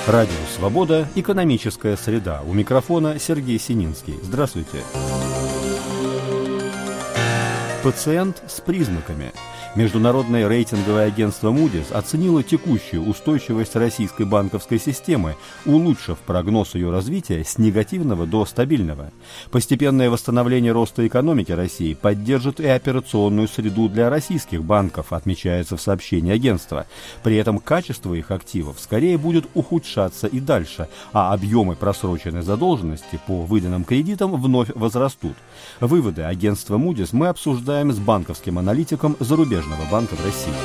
Радио «Свобода». Экономическая среда. У микрофона Сергей Сининский. Здравствуйте. Пациент с признаками. Международное рейтинговое агентство Moody's оценило текущую устойчивость российской банковской системы, улучшив прогноз ее развития с негативного до стабильного. Постепенное восстановление роста экономики России поддержит и операционную среду для российских банков, отмечается в сообщении агентства. При этом качество их активов скорее будет ухудшаться и дальше, а объемы просроченной задолженности по выданным кредитам вновь возрастут. Выводы агентства Moody's мы обсуждаем с банковским аналитиком зарубежного банка в России.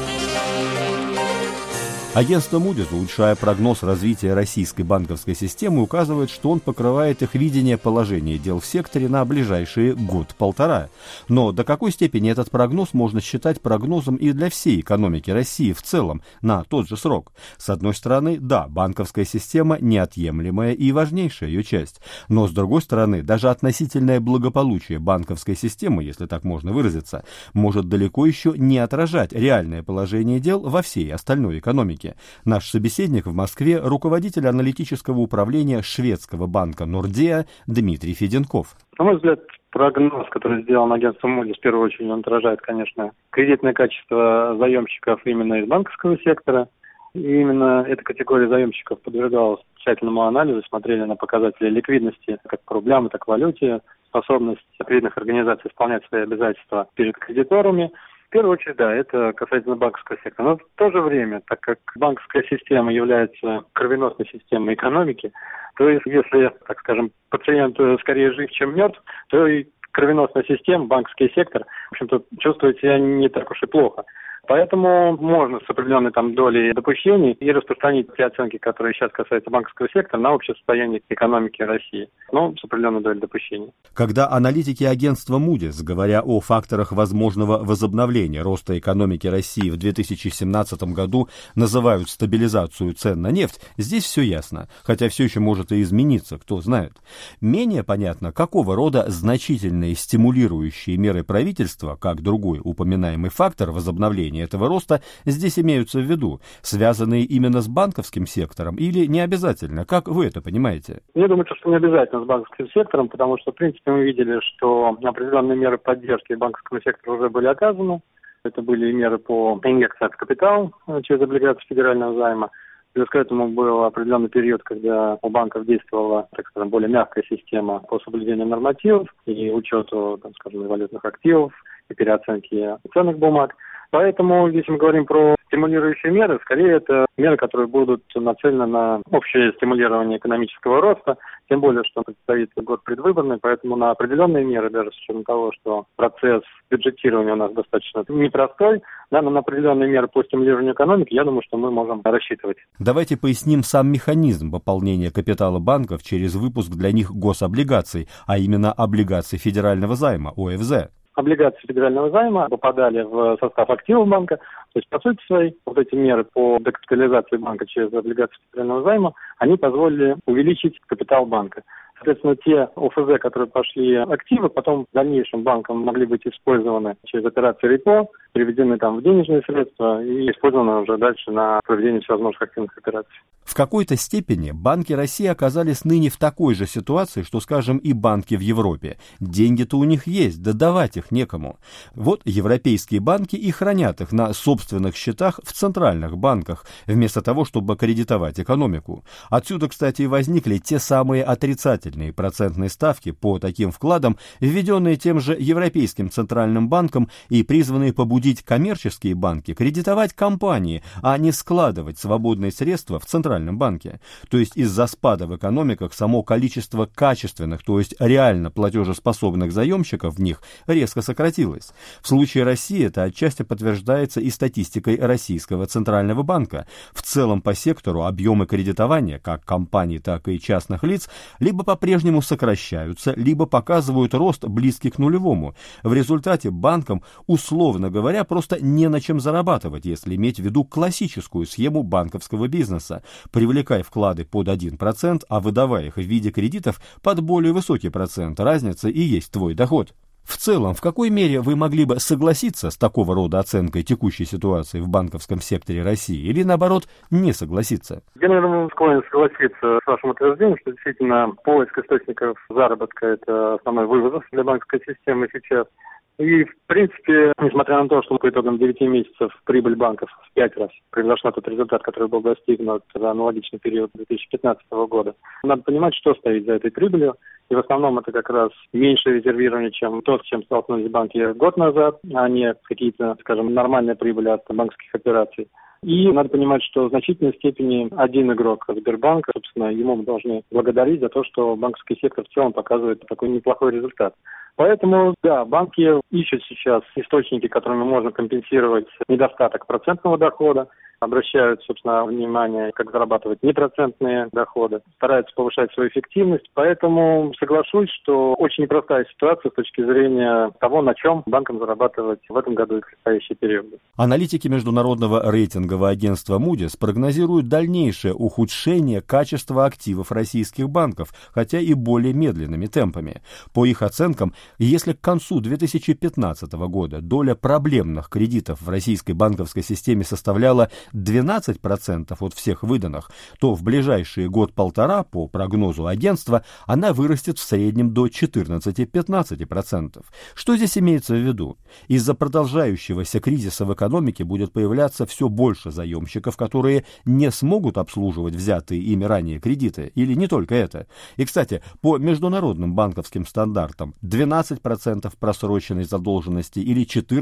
Агентство Moody's, улучшая прогноз развития российской банковской системы, указывает, что он покрывает их видение положения дел в секторе на ближайшие год-полтора. Но до какой степени этот прогноз можно считать прогнозом и для всей экономики России в целом на тот же срок? С одной стороны, да, банковская система – неотъемлемая и важнейшая ее часть. Но с другой стороны, даже относительное благополучие банковской системы, если так можно выразиться, может далеко еще не отражать реальное положение дел во всей остальной экономике. Наш собеседник в Москве – руководитель аналитического управления шведского банка Nordea Дмитрий Феденков. На мой взгляд, прогноз, который сделан агентством Moody's, в первую очередь он отражает, конечно, кредитное качество заемщиков именно из банковского сектора. И именно эта категория заемщиков подвергалась тщательному анализу, смотрели на показатели ликвидности как по рублям, так и валюте, способность кредитных организаций исполнять свои обязательства перед кредиторами. В первую очередь, да, это касательно банковского сектора. Но в то же время, так как банковская система является кровеносной системой экономики, то есть, если, так скажем, пациент скорее жив, чем мертв, то и кровеносная система, банковский сектор, в общем-то, чувствует себя не так уж и плохо. Поэтому можно с определенной долей допущений и распространить те оценки, которые сейчас касаются банковского сектора, на общее состояние экономики России, но с определенной долей допущений. Когда аналитики агентства Moody's, говоря о факторах возможного возобновления роста экономики России в 2017 году, называют стабилизацию цен на нефть, здесь все ясно, хотя все еще может и измениться, кто знает. Менее понятно, какого рода значительные стимулирующие меры правительства, как другой упоминаемый фактор возобновления этого роста, здесь имеются в виду, связанные именно с банковским сектором или не обязательно? Как вы это понимаете? Я думаю, что не обязательно с банковским сектором, потому что, в принципе, мы видели, что определенные меры поддержки банковского сектора уже были оказаны. Это были меры по инъекции в капитал через облигации федерального займа. Плюс к этому был определенный период, когда у банков действовала, так скажем, более мягкая система по соблюдению нормативов и учету, валютных активов и переоценки ценных бумаг. Поэтому, если мы говорим про стимулирующие меры, скорее это меры, которые будут нацелены на общее стимулирование экономического роста, тем более, что предстоит год предвыборный, поэтому на определенные меры, даже с учетом того, что процесс бюджетирования у нас достаточно непростой, да, но на определенные меры по стимулированию экономики, я думаю, что мы можем рассчитывать. Давайте поясним сам механизм пополнения капитала банков через выпуск для них гособлигаций, а именно облигаций федерального займа, ОФЗ. Облигации федерального займа попадали в состав активов банка, то есть, по сути своей, вот эти меры по декапитализации банка через облигации федерального займа, они позволили увеличить капитал банка. Соответственно, те ОФЗ, которые пошли активы, потом в дальнейшем банком могли быть использованы через операции репо, переведены в денежные средства и использованы уже дальше на проведение всевозможных активных операций. В какой-то степени банки России оказались ныне в такой же ситуации, что, скажем, и банки в Европе. Деньги-то у них есть, да давать их некому. Вот европейские банки и хранят их на собственных счетах в центральных банках, вместо того, чтобы кредитовать экономику. Отсюда, кстати, и возникли те самые отрицательные процентные ставки по таким вкладам, введенные тем же Европейским центральным банком и призванные побудить коммерческие банки кредитовать компании, а не складывать свободные средства в центральном банке. То есть из-за спада в экономиках само количество качественных, то есть реально платежеспособных заемщиков в них резко сократилось. В случае России это отчасти подтверждается и статистикой Российского центрального банка. В целом по сектору объемы кредитования, как компаний, так и частных лиц, либо по-прежнему сокращаются, либо показывают рост близкий к нулевому. В результате банкам, условно говоря, просто не на чем зарабатывать, если иметь в виду классическую схему банковского бизнеса. Привлекай вклады под 1%, а выдавай их в виде кредитов под более высокий процент. Разница и есть твой доход. В целом, в какой мере вы могли бы согласиться с такого рода оценкой текущей ситуации в банковском секторе России или, наоборот, не согласиться? Я, наверное, склонен согласиться с вашим утверждением, что действительно поиск источников заработка – это основной вызов для банковской системы сейчас. И, в принципе, несмотря на то, что по итогам 9 месяцев прибыль банков в 5 раз превзошла тот результат, который был достигнут за аналогичный период 2015 года, надо понимать, что стоит за этой прибылью. И в основном это как раз меньшее резервирование, чем то, с чем столкнулись банки год назад, а не какие-то, скажем, нормальные прибыли от банковских операций. И надо понимать, что в значительной степени один игрок Сбербанка, собственно, ему мы должны благодарить за то, что банковский сектор в целом показывает такой неплохой результат. Поэтому, да, банки ищут сейчас источники, которыми можно компенсировать недостаток процентного дохода, обращают, собственно, внимание, как зарабатывать непроцентные доходы, стараются повышать свою эффективность. Поэтому соглашусь, что очень непростая ситуация с точки зрения того, на чем банкам зарабатывать в этом году и в предстоящие периоды. Аналитики международного рейтингового агентства Moody's прогнозируют дальнейшее ухудшение качества активов российских банков, хотя и более медленными темпами. По их оценкам, если к концу 2015 года доля проблемных кредитов в российской банковской системе составляла 12% от всех выданных, то в ближайшие год-полтора, по прогнозу агентства, она вырастет в среднем до 14-15%. Что здесь имеется в виду? Из-за продолжающегося кризиса в экономике будет появляться все больше заемщиков, которые не смогут обслуживать взятые ими ранее кредиты, или не только это. И, кстати, по международным банковским стандартам 12% просроченной задолженности или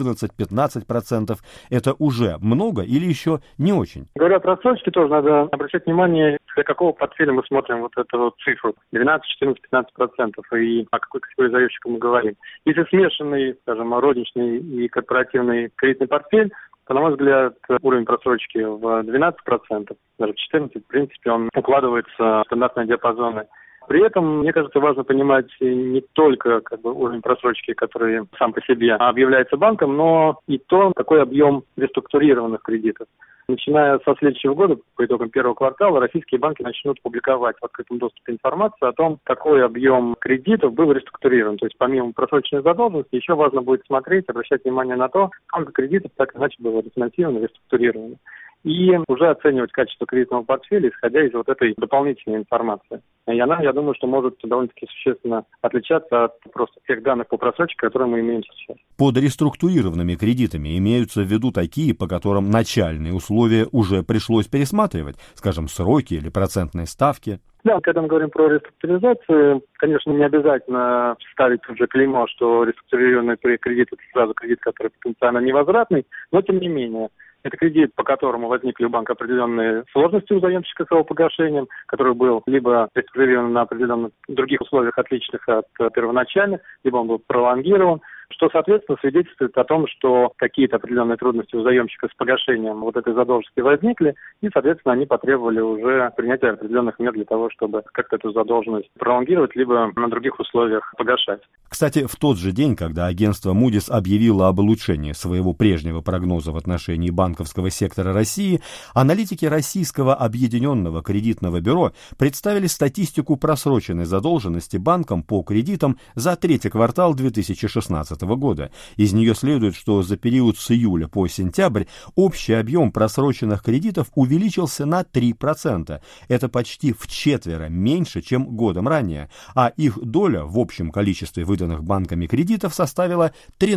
14-15% это уже много или еще не очень? Говоря про просрочки, тоже надо обращать внимание, для какого портфеля мы смотрим вот эту вот цифру. 12, 14, 15%. И о какой категории заемщика мы говорим. Если смешанный, скажем, розничный и корпоративный кредитный портфель, то, на мой взгляд, уровень просрочки в 12%, даже в 14%, в принципе, он укладывается в стандартные диапазоны. При этом, мне кажется, важно понимать не только уровень просрочки, который сам по себе объявляется банком, но и то, какой объем реструктурированных кредитов. Начиная со следующего года, по итогам первого квартала, российские банки начнут публиковать в открытом доступе информацию о том, какой объем кредитов был реструктурирован. То есть помимо просроченной задолженности, еще важно будет смотреть, обращать внимание на то, сколько кредитов так или иначе было рефинансировано, реструктурировано. И уже оценивать качество кредитного портфеля, исходя из вот этой дополнительной информации. И она, я думаю, что может довольно-таки существенно отличаться от просто тех данных по просрочке, которые мы имеем сейчас. Под реструктурированными кредитами имеются в виду такие, по которым начальные условия уже пришлось пересматривать, скажем, сроки или процентные ставки. Да, когда мы говорим про реструктуризацию, конечно, не обязательно ставить тут же клеймо, что реструктурированный кредит – это сразу кредит, который потенциально невозвратный, но тем не менее. Это кредит, по которому возникли у банка определенные сложности у заемщика с его погашением, который был либо реструктурирован на определенных других условиях, отличных от первоначальных, либо он был пролонгирован, что, соответственно, свидетельствует о том, что какие-то определенные трудности у заемщика с погашением вот этой задолженности возникли, и, соответственно, они потребовали уже принятия определенных мер для того, чтобы как-то эту задолженность пролонгировать, либо на других условиях погашать. Кстати, в тот же день, когда агентство Moody's объявило об улучшении своего прежнего прогноза в отношении банковского сектора России, аналитики Российского объединенного кредитного бюро представили статистику просроченной задолженности банкам по кредитам за третий квартал 2016 года. Из нее следует, что за период с июля по сентябрь общий объем просроченных кредитов увеличился на 3%. Это почти вчетверо меньше, чем годом ранее, а их доля в общем количестве выданных банками кредитов составила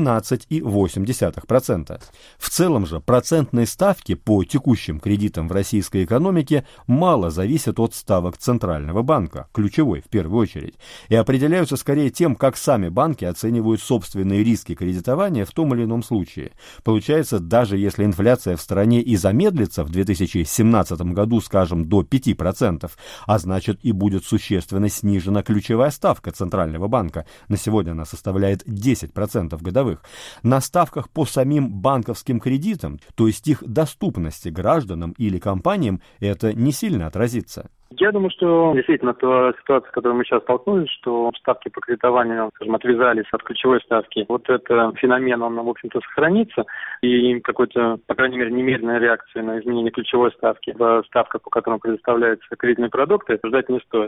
13,8%. В целом же процентные ставки по текущим кредитам в российской экономике мало зависят от ставок Центрального банка, ключевой в первую очередь, и определяются скорее тем, как сами банки оценивают собственные риски кредитования в том или ином случае. Получается, даже если инфляция в стране и замедлится в 2017 году, скажем, до 5%, а значит и будет существенно снижена ключевая ставка Центрального банка, на сегодня она составляет 10% годовых, на ставках по самим банковским кредитам, то есть их доступности гражданам или компаниям, это не сильно отразится. Я думаю, что действительно та ситуация, с которой мы сейчас столкнулись, что ставки по кредитованию, скажем, отвязались от ключевой ставки, вот этот феномен, он, в общем-то, сохранится, и какой-то, по крайней мере, немедленной реакции на изменение ключевой ставки в ставках, по которым предоставляются кредитные продукты, ждать не стоит.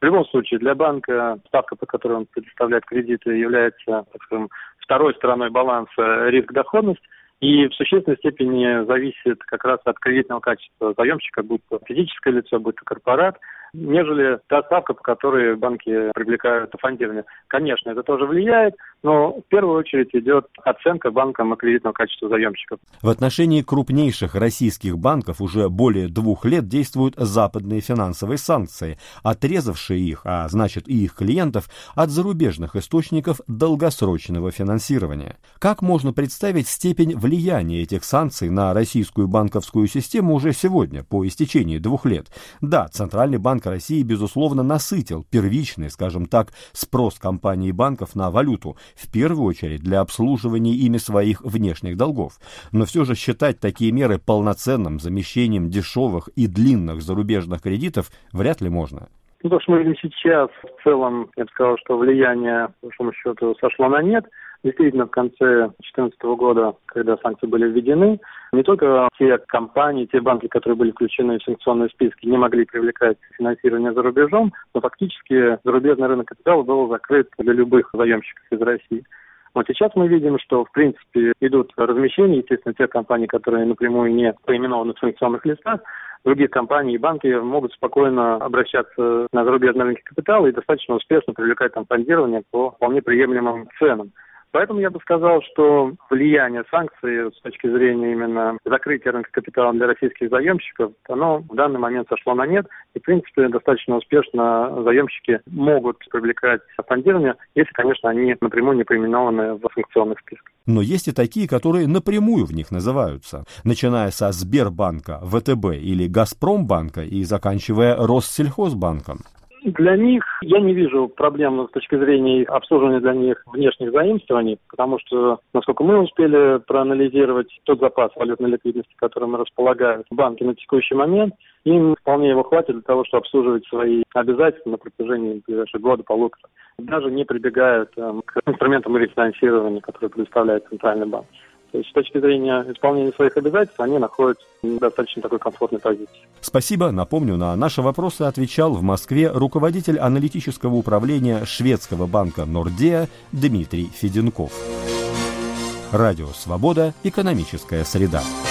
В любом случае, для банка ставка, по которой он предоставляет кредиты, является, так скажем, второй стороной баланса риск-доходность. И в существенной степени зависит как раз от кредитного качества заемщика, будь то физическое лицо, будь то корпорат, нежели та ставка, по которой банки привлекают фондирование. Конечно, это тоже влияет, но в первую очередь идет оценка банком кредитного качества заемщиков. В отношении крупнейших российских банков уже более 2 лет действуют западные финансовые санкции, отрезавшие их, а значит и их клиентов, от зарубежных источников долгосрочного финансирования. Как можно представить степень влияния этих санкций на российскую банковскую систему уже сегодня, по истечении 2 лет? Да, Центральный банк России, безусловно, насытил первичный, скажем так, спрос компаний и банков на валюту, в первую очередь для обслуживания ими своих внешних долгов. Но все же считать такие меры полноценным замещением дешевых и длинных зарубежных кредитов вряд ли можно. То, что мы видим сейчас, в целом, я бы сказал, что влияние, по большому счету, сошло на нет. Действительно, в конце 2014 года, когда санкции были введены, не только те компании, те банки, которые были включены в санкционные списки, не могли привлекать финансирование за рубежом, но фактически зарубежный рынок капитала был закрыт для любых заемщиков из России. Вот сейчас мы видим, что, в принципе, идут размещения, естественно, тех компаний, которые напрямую не поименованы в санкционных листах, других компаний и банки могут спокойно обращаться на зарубежный рынок капитала и достаточно успешно привлекать там фондирование по вполне приемлемым ценам. Поэтому я бы сказал, что влияние санкций с точки зрения именно закрытия рынка капитала для российских заемщиков, оно в данный момент сошло на нет. И, в принципе, достаточно успешно заемщики могут привлекать фондирование, если, конечно, они напрямую не поименованы в санкционных списках. Но есть и такие, которые напрямую в них называются, начиная со Сбербанка, ВТБ или Газпромбанка и заканчивая Россельхозбанком. Для них я не вижу проблем с точки зрения обслуживания для них внешних заимствований, потому что, насколько мы успели проанализировать тот запас валютной ликвидности, которым располагают банки на текущий момент, им вполне его хватит для того, чтобы обслуживать свои обязательства на протяжении ближайшего года-полутора. Даже не прибегают к инструментам рефинансирования, которые предоставляет Центральный банк. То есть с точки зрения исполнения своих обязательств они находятся в достаточно такой комфортной позиции. Спасибо. Напомню, на наши вопросы отвечал в Москве руководитель аналитического управления шведского банка Nordea Дмитрий Феденков. Радио «Свобода». Экономическая среда.